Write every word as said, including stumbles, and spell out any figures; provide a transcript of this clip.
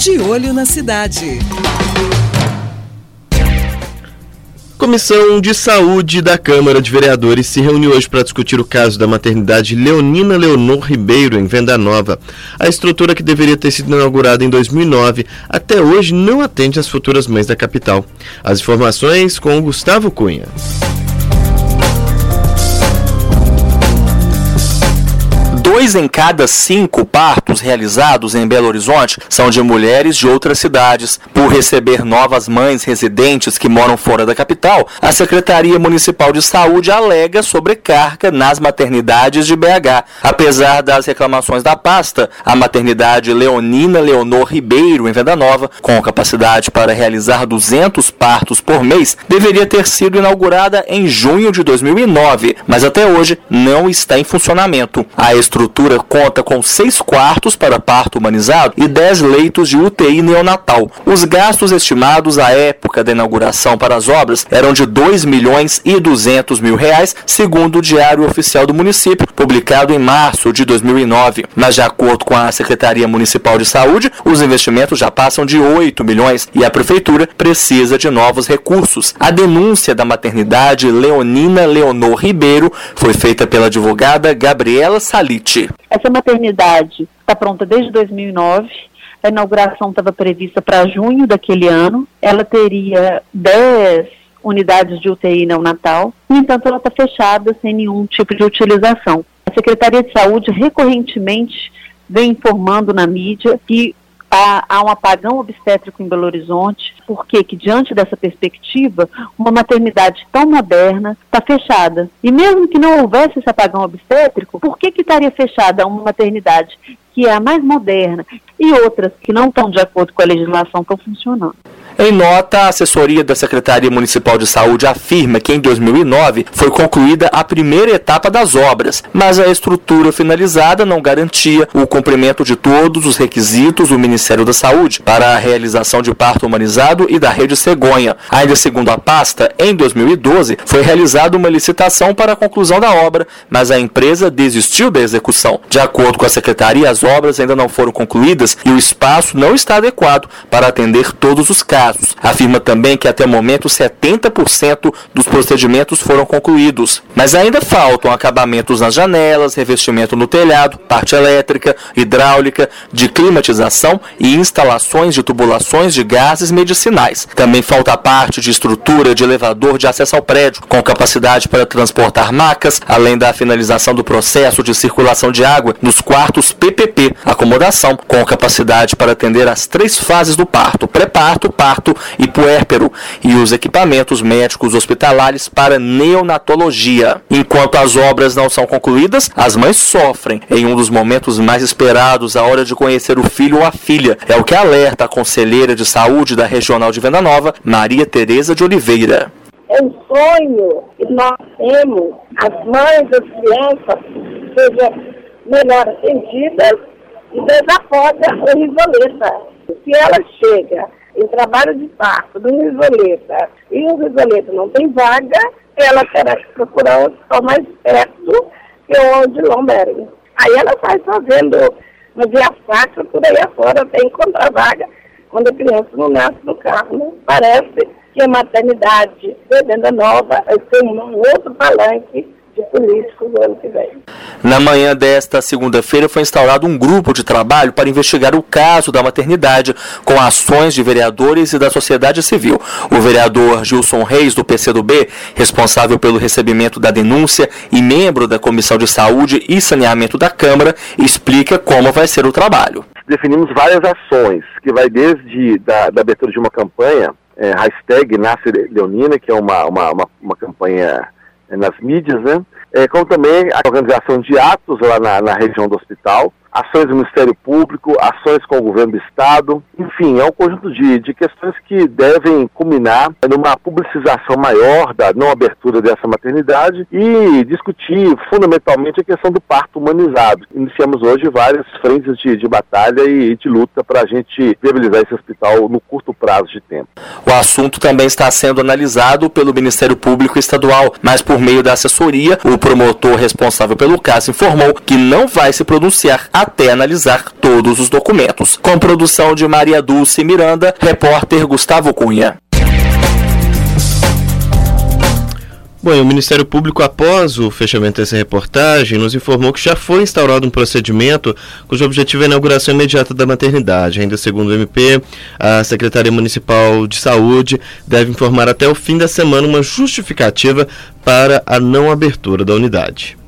De Olho na Cidade. Comissão de Saúde da Câmara de Vereadores se reuniu hoje para discutir o caso da maternidade Leonina Leonor Ribeiro, em Venda Nova. A estrutura, que deveria ter sido inaugurada em dois mil e nove, até hoje não atende às futuras mães da capital. As informações com o Gustavo Cunha. Dois em cada cinco partos realizados em Belo Horizonte são de mulheres de outras cidades. Por receber novas mães residentes que moram fora da capital, a Secretaria Municipal de Saúde alega sobrecarga nas maternidades de B H. Apesar das reclamações da pasta, a maternidade Leonina Leonor Ribeiro, em Venda Nova, com capacidade para realizar duzentos partos por mês, deveria ter sido inaugurada em junho de dois mil e nove, mas até hoje não está em funcionamento. A estrutura conta com seis quartos para parto humanizado e dez leitos de U T I neonatal. Os gastos estimados à época da inauguração para as obras eram de dois milhões e duzentos mil reais, segundo o Diário Oficial do Município, publicado em março de dois mil e nove. Mas, de acordo com a Secretaria Municipal de Saúde, os investimentos já passam de oito milhões e a Prefeitura precisa de novos recursos. A denúncia da maternidade Leonina Leonor Ribeiro foi feita pela advogada Gabriela Salite. Essa maternidade está pronta desde dois mil e nove, a inauguração estava prevista para junho daquele ano, ela teria dez unidades de U T I neonatal, no entanto ela está fechada sem nenhum tipo de utilização. A Secretaria de Saúde recorrentemente vem informando na mídia que há, há um apagão obstétrico em Belo Horizonte, porque que diante dessa perspectiva, uma maternidade tão moderna está fechada. E mesmo que não houvesse esse apagão obstétrico, por que que estaria fechada uma maternidade que é a mais moderna e outras que não estão de acordo com a legislação estão funcionando? Em nota, a assessoria da Secretaria Municipal de Saúde afirma que em dois mil e nove foi concluída a primeira etapa das obras, mas a estrutura finalizada não garantia o cumprimento de todos os requisitos do Ministério da Saúde para a realização de parto humanizado e da rede cegonha. Ainda segundo a pasta, em dois mil e doze foi realizada uma licitação para a conclusão da obra, mas a empresa desistiu da execução. De acordo com a Secretaria, as obras ainda não foram concluídas e o espaço não está adequado para atender todos os casos. Afirma também que até o momento setenta por cento dos procedimentos foram concluídos, mas ainda faltam acabamentos nas janelas, revestimento no telhado, parte elétrica, hidráulica, de climatização e instalações de tubulações de gases medicinais. Também falta a parte de estrutura de elevador de acesso ao prédio, com capacidade para transportar macas, além da finalização do processo de circulação de água nos quartos P P P, acomodação com capacidade para atender as três fases do parto, pré-parto, parto e puérpero, e os equipamentos médicos hospitalares para neonatologia. Enquanto as obras não são concluídas, as mães sofrem em um dos momentos mais esperados, a hora de conhecer o filho ou a filha. É o que alerta a conselheira de saúde da Regional de Venda Nova, Maria Tereza de Oliveira. É um sonho que nós temos, as mães das crianças sejam melhor atendidas e desafoga o risoleta. Se ela chega em trabalho de parto do risoleta e o risoleta não tem vaga, ela terá que procurar um hospital mais perto que o de Lomberg. Aí ela sai fazendo uma via fácil por aí afora até encontrar vaga quando a criança não nasce no carro. Né? Parece que a maternidade de Venda Nova tem um outro palanque de políticos no ano que vem. Na manhã desta segunda-feira foi instaurado um grupo de trabalho para investigar o caso da maternidade, com ações de vereadores e da sociedade civil. O vereador Gilson Reis, do P C do B, responsável pelo recebimento da denúncia e membro da Comissão de Saúde e Saneamento da Câmara, explica como vai ser o trabalho. Definimos várias ações, que vai desde da, da abertura de uma campanha, é, hashtag Nasce Leonina, que é uma, uma, uma, uma campanha nas mídias, né? É, como também a organização de atos lá na, na região do hospital, ações do Ministério Público, ações com o governo do Estado, enfim, é um conjunto de, de questões que devem culminar numa publicização maior da não abertura dessa maternidade e discutir fundamentalmente a questão do parto humanizado. Iniciamos hoje várias frentes de, de batalha e de luta para a gente viabilizar esse hospital no curto prazo de tempo. O assunto também está sendo analisado pelo Ministério Público Estadual, mas por meio da assessoria, o promotor responsável pelo caso informou que não vai se pronunciar até analisar todos os documentos. Com produção de Maria Dulce Miranda, repórter Gustavo Cunha. Bom, e o Ministério Público, após o fechamento dessa reportagem, nos informou que já foi instaurado um procedimento cujo objetivo é a inauguração imediata da maternidade. Ainda segundo o M P, a Secretaria Municipal de Saúde deve informar até o fim da semana uma justificativa para a não abertura da unidade.